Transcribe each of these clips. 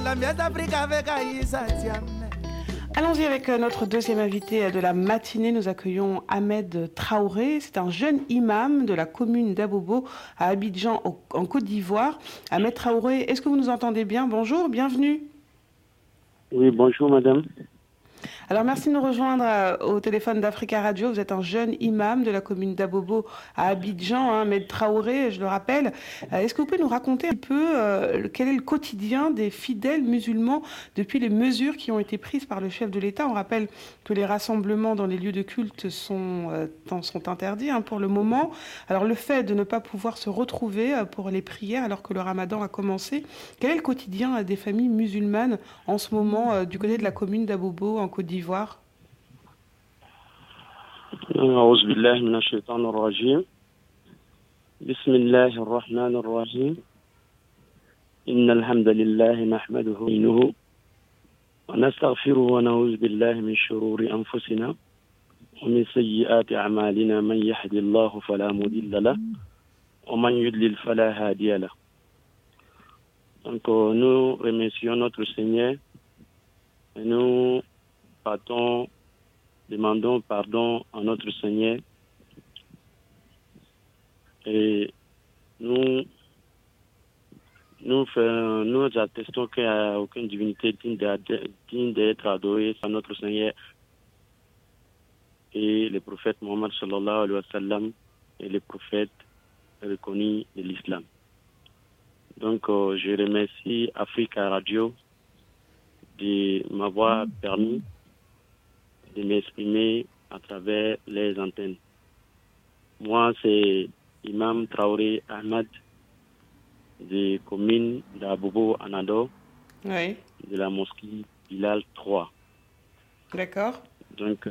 Allons-y avec notre deuxième invité de la matinée. Nous accueillons Ahmed Traoré. C'est un jeune imam de la commune d'Abobo à Abidjan en Côte d'Ivoire. Ahmed Traoré, est-ce que vous nous entendez bien? Bonjour, bienvenue. Oui, bonjour madame. Alors merci de nous rejoindre au téléphone d'Africa Radio. Vous êtes un jeune imam de la commune d'Abobo à Abidjan, Ahmed Traoré, je le rappelle. Est-ce que vous pouvez nous raconter un peu quel est le quotidien des fidèles musulmans depuis les mesures qui ont été prises par le chef de l'État? On rappelle que les rassemblements dans les lieux de culte sont interdits pour le moment. Alors le fait de ne pas pouvoir se retrouver pour les prières alors que le ramadan a commencé, quel est le quotidien des familles musulmanes en ce moment du côté de la commune d'Abobo en Côte d'Ivoire? أعوذ بالله من الشيطان الرجيم بسم الله الرحمن الرحيم إن الحمد لله نحمده ونستعينه ونستغفره ونعوذ بالله من شرور أنفسنا ومن سيئات أعمالنا من يهد الله فلا مضل له ومن يضلل فلا هادي له. Donc nous remercions notre Seigneur et nous demandons pardon à notre Seigneur et nous attestons qu'il n'y a aucune divinité digne d'être adorée par notre Seigneur et le prophète Mohammed sallallahu alayhi wa sallam et les prophètes reconnus de l'islam. Donc je remercie Africa Radio de m'avoir permis de m'exprimer à travers les antennes. Moi, c'est Imam Traoré Ahmed de commune d'Abobo Anado, oui, de la mosquée Bilal 3. D'accord. Donc,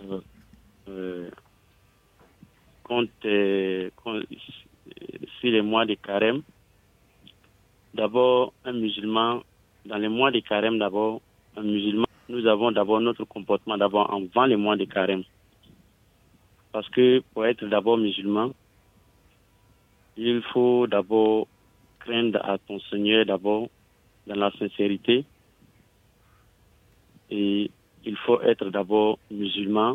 sur les mois de carême, d'abord, un musulman, dans les mois de carême, d'abord, un musulman, nous avons d'abord notre comportement d'abord avant les mois de carême. Parce que pour être d'abord musulman, il faut d'abord craindre à ton Seigneur d'abord dans la sincérité. Et il faut être d'abord musulman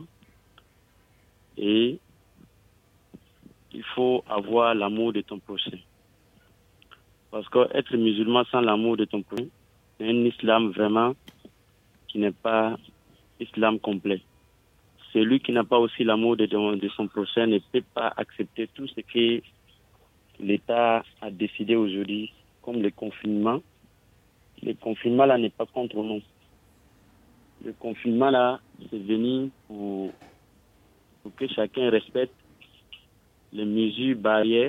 et il faut avoir l'amour de ton prochain. Parce qu'être musulman sans l'amour de ton prochain, c'est un islam vraiment qui n'est pas islam complet. Celui qui n'a pas aussi l'amour de son prochain ne peut pas accepter tout ce que l'État a décidé aujourd'hui, comme le confinement. Le confinement là n'est pas contre nous. Le confinement là, c'est venu pour que chacun respecte les mesures barrières.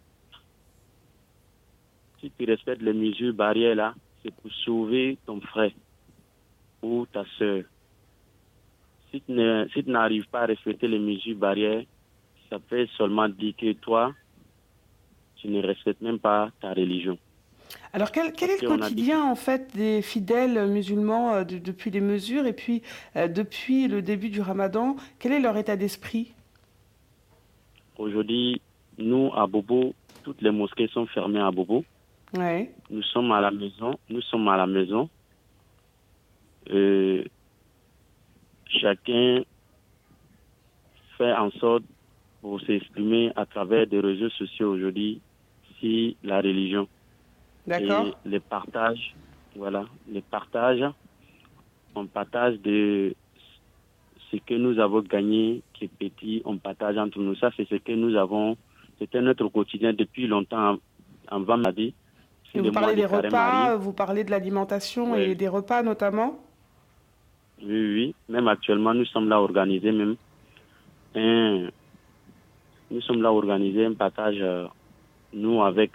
Si tu respectes les mesures barrières là, c'est pour sauver ton frère ou ta soeur. Si tu n'arrives pas à respecter les mesures barrières, ça peut seulement dire que toi, tu ne respectes même pas ta religion. Alors quel est le quotidien en fait des fidèles musulmans depuis les mesures et puis depuis le début du ramadan? Quel est leur état d'esprit? Aujourd'hui, nous à Bobo, toutes les mosquées sont fermées à Bobo. Ouais. Nous sommes à la maison. Chacun fait en sorte pour s'exprimer à travers des réseaux sociaux aujourd'hui sur la religion. D'accord. Et les partages, on partage de ce que nous avons gagné, qui est petit, on partage entre nous. Ça, c'est ce que nous avons, c'était notre quotidien depuis longtemps avant ma vie. Et vous parlez des repas, vous parlez de l'alimentation et des repas notamment? Oui. Même actuellement, nous sommes là à organiser un partage, nous, avec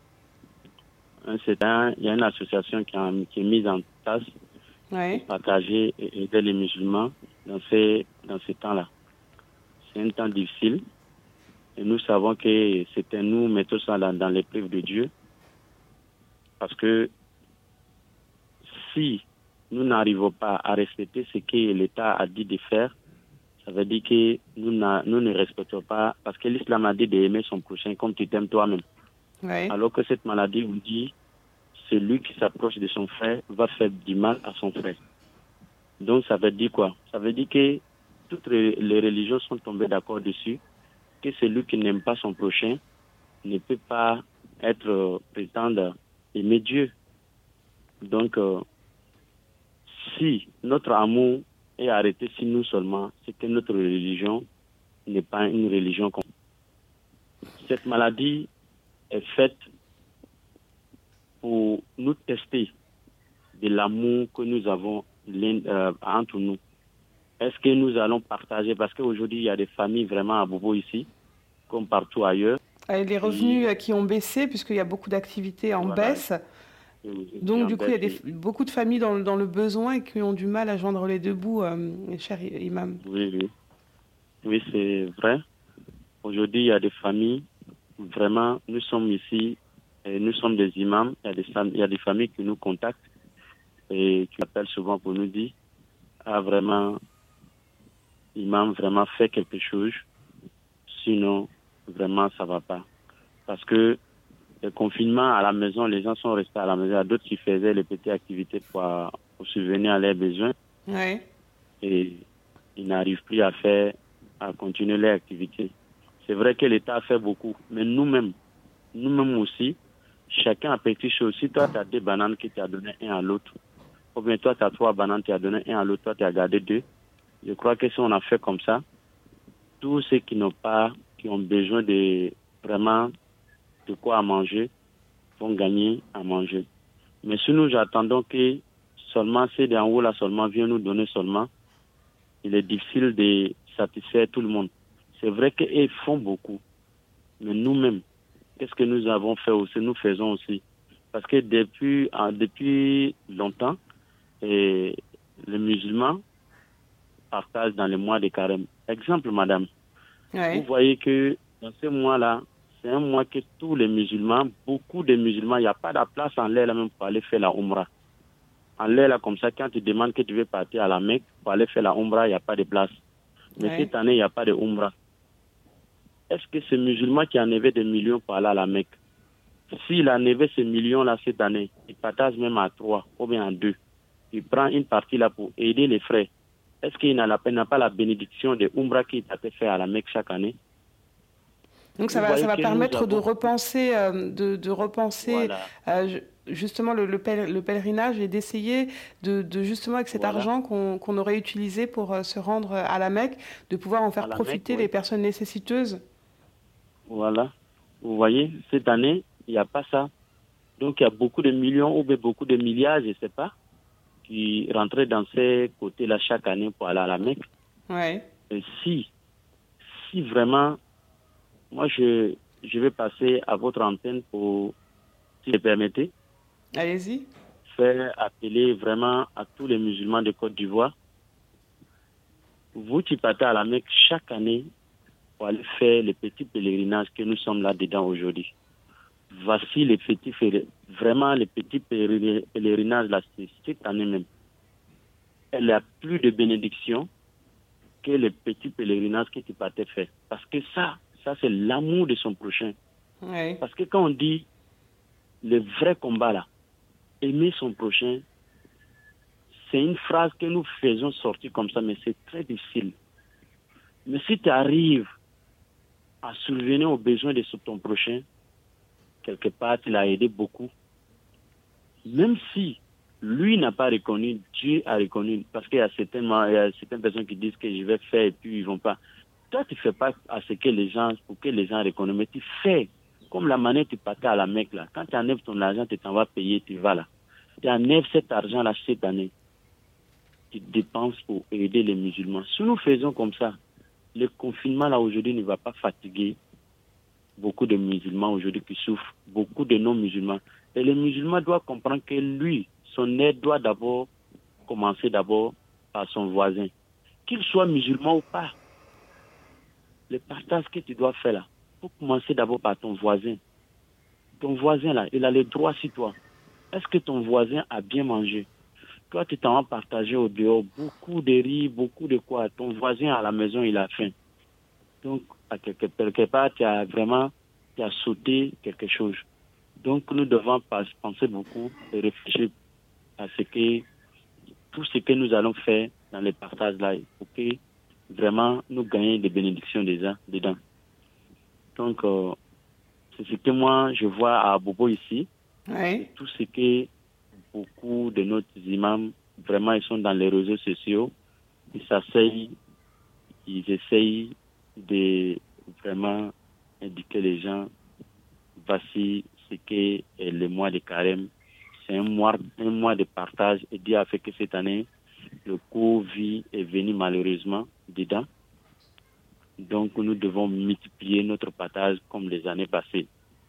il y a une association qui est mise en place pour partager et aider les musulmans dans ces temps-là. C'est un temps difficile et nous savons que nous mettons ça dans l'épreuve de Dieu. Parce que si nous n'arrivons pas à respecter ce que l'État a dit de faire, ça veut dire que nous ne respectons pas, parce que l'islam a dit d'aimer son prochain comme tu t'aimes toi-même. Oui. Alors que cette maladie vous dit, celui qui s'approche de son frère va faire du mal à son frère. Donc ça veut dire quoi? Ça veut dire que toutes les religions sont tombées d'accord dessus, que celui qui n'aime pas son prochain ne peut pas prétendre aimer Dieu. Donc, si notre amour est arrêté si nous seulement, c'est que notre religion n'est pas une religion. Cette maladie est faite pour nous tester de l'amour que nous avons entre nous. Est-ce que nous allons partager? Parce qu'aujourd'hui, il y a des familles vraiment à Bobo ici, comme partout ailleurs. Les revenus qui ont baissé, puisqu'il y a beaucoup d'activités en baisse. Donc, du coup, il y a beaucoup de familles dans le besoin et qui ont du mal à joindre les deux bouts, cher imam. Oui, c'est vrai. Aujourd'hui, il y a des familles, vraiment, nous sommes ici, et nous sommes des imams, il y a des familles qui nous contactent et qui appellent souvent pour nous dire, vraiment, imam, vraiment, fait quelque chose, sinon, vraiment, ça ne va pas. Parce que le confinement à la maison, les gens sont restés à la maison. Il y a d'autres qui faisaient les petites activités pour subvenir à leurs besoins. Ouais. Et ils n'arrivent plus à continuer leurs activités. C'est vrai que l'État a fait beaucoup, mais nous-mêmes aussi, chacun a petit chose. Si toi, tu as 2 bananes qui t'as donné un à l'autre, ou bien toi, tu as 3 bananes, tu as donné un à l'autre, toi, tu as gardé 2. Je crois que si on a fait comme ça, tous ceux qui ont besoin de vraiment de quoi à manger, vont gagner à manger. Mais si nous attendons que seulement ceux d'en haut là seulement viennent nous donner seulement, il est difficile de satisfaire tout le monde. C'est vrai qu'ils font beaucoup, mais nous-mêmes, qu'est-ce que nous avons fait aussi, nous faisons aussi. Parce que depuis longtemps, les musulmans partagent dans les mois de carême. Exemple, madame, vous voyez que dans ce mois-là, c'est un mois que tous les musulmans, beaucoup de musulmans, il n'y a pas de place en l'air là même pour aller faire la Umrah. En l'air là comme ça, quand tu demandes que tu veux partir à la Mecque pour aller faire la Umrah, il n'y a pas de place. Mais cette année, il n'y a pas de Umrah. Est-ce que ce musulman qui en avait des millions pour aller à la Mecque, s'il en avait ces millions-là cette année, il partage même à 3 ou bien à 2, il prend une partie là pour aider les frères. Est-ce qu'il n'a pas la bénédiction de Umrah qui a été fait à la Mecque chaque année? Donc ça va permettre de repenser, voilà. Justement le pèlerinage et d'essayer de justement avec cet argent qu'on aurait utilisé pour se rendre à la Mecque, de pouvoir en faire profiter les personnes nécessiteuses. Voilà. Vous voyez, cette année, il n'y a pas ça. Donc il y a beaucoup de millions ou bien beaucoup de milliards, je ne sais pas, qui rentraient dans ces côtés-là chaque année pour aller à la Mecque. Ouais. Et si vraiment, moi je vais passer à votre antenne pour, si vous le permettez. Allez-y. Faire appeler vraiment à tous les musulmans de Côte d'Ivoire. Vous qui partez à la Mecque chaque année pour aller faire les petits pèlerinages que nous sommes là-dedans aujourd'hui. Voici les petits pèlerinages là, cette année même. Elle a plus de bénédictions que les petits pèlerinages que tu partais faire. Parce que ça c'est l'amour de son prochain. Ouais. Parce que quand on dit le vrai combat là, aimer son prochain, c'est une phrase que nous faisons sortir comme ça, mais c'est très difficile. Mais si tu arrives à subvenir aux besoins de ton prochain, quelque part, tu l'as aidé beaucoup. Même si lui n'a pas reconnu, Dieu a reconnu. Parce qu'il y a certaines personnes qui disent que je vais faire et puis ils ne vont pas. Toi, tu ne fais pas pour que les gens reconnaissent, mais tu fais comme la manière tu partais à la Mecque là. Quand tu enlèves ton argent, tu t'en vas payer, tu vas là. Tu enlèves cet argent-là cette année. Tu dépenses pour aider les musulmans. Si nous faisons comme ça, le confinement là aujourd'hui ne va pas fatiguer beaucoup de musulmans aujourd'hui qui souffrent, beaucoup de non-musulmans. Et les musulmans doivent comprendre que lui, son aide doit commencer par son voisin. Qu'il soit musulman ou pas, le partage que tu dois faire là, faut commencer d'abord par ton voisin. Ton voisin là, il a les droits sur toi. Est-ce que ton voisin a bien mangé? Toi, tu t'en vas partager au dehors beaucoup de riz, beaucoup de quoi. Ton voisin à la maison, il a faim. Donc, quelque part, tu as sauté quelque chose. Donc nous devons penser beaucoup et réfléchir à tout ce que nous allons faire dans les partages là, pour que vraiment nous gagnions des bénédictions dedans. Donc c'est ce que moi je vois à Bobo ici. Oui. Tout ce que beaucoup de nos imams, vraiment ils sont dans les réseaux sociaux, ils essayent de vraiment indiquer les gens, voici ce qu'est le mois de carême. C'est un mois de partage, et Dieu a fait que cette année, le Covid est venu malheureusement dedans. Donc nous devons multiplier notre partage comme les années passées.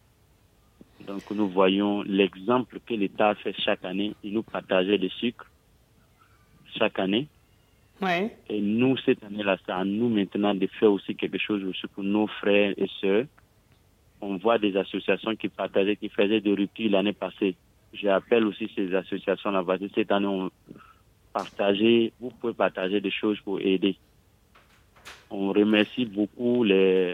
Donc nous voyons l'exemple que l'État fait chaque année. Il nous partageait le sucre chaque année. Ouais. Et nous, cette année-là, c'est à nous maintenant de faire aussi quelque chose aussi pour nos frères et sœurs. On voit des associations qui partageaient, qui faisaient des ruptures l'année passée. J'appelle aussi ces associations-là, parce que cette année, vous pouvez partager des choses pour aider. On remercie beaucoup les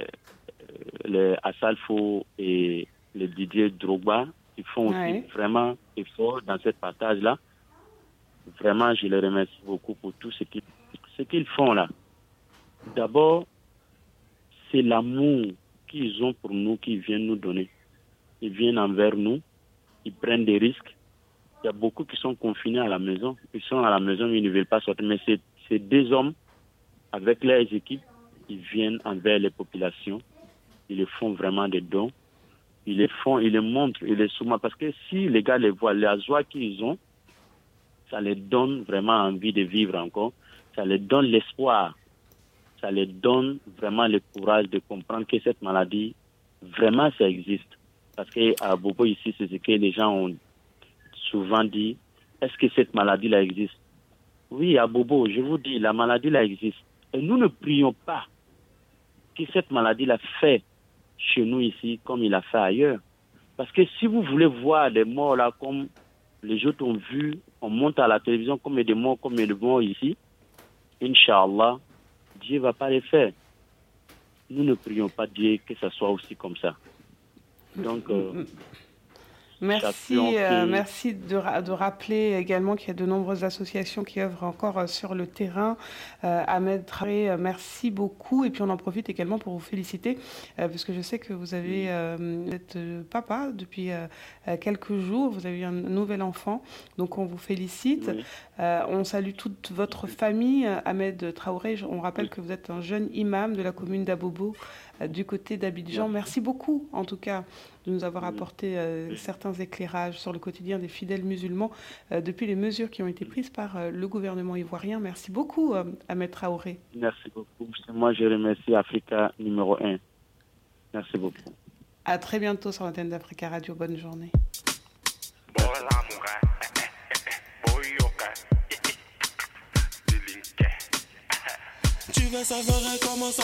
Assalfo et les Didier Drogba qui font aussi vraiment effort dans cette partage-là. Vraiment, je les remercie beaucoup pour tout ce qu'ils font là. D'abord, c'est l'amour qu'ils ont pour nous qu'ils viennent nous donner. Ils viennent envers nous, ils prennent des risques. Il y a beaucoup qui sont confinés à la maison. Ils sont à la maison, mais ils ne veulent pas sortir. Mais c'est des hommes, avec leurs équipes, ils viennent envers les populations. Ils les font vraiment des dons. Ils les montrent, ils les soumettent. Parce que si les gars les voient, la joie qu'ils ont, ça les donne vraiment envie de vivre encore. Ça les donne l'espoir. Ça les donne vraiment le courage de comprendre que cette maladie, vraiment, ça existe. Parce qu'à Bobo ici, c'est ce que les gens ont souvent dit. Est-ce que cette maladie-là existe? Oui, à Bobo, je vous dis, la maladie-là existe. Et nous ne prions pas que cette maladie-là fait chez nous ici comme il a fait ailleurs. Parce que si vous voulez voir des morts là comme les autres ont vu, on monte à la télévision comme des morts ici, Inch'Allah, Dieu ne va pas les faire. Nous ne prions pas Dieu que ça soit aussi comme ça. Donc, merci de rappeler également qu'il y a de nombreuses associations qui œuvrent encore sur le terrain. Ahmed Traoré, merci beaucoup. Et puis on en profite également pour vous féliciter, parce que je sais que vous êtes papa depuis quelques jours. Vous avez eu un nouvel enfant, donc on vous félicite. Oui. On salue toute votre famille. Ahmed Traoré, on rappelle que vous êtes un jeune imam de la commune d'Abobo, du côté d'Abidjan. Merci beaucoup, en tout cas, de nous avoir apporté certains éclairages sur le quotidien des fidèles musulmans depuis les mesures qui ont été prises par le gouvernement ivoirien. Merci beaucoup, Ahmed Traoré. Merci beaucoup. Moi, je remercie Africa numéro 1. Merci beaucoup. À très bientôt sur l'antenne d'Africa Radio. Bonne journée. Tu veux savoir comment ça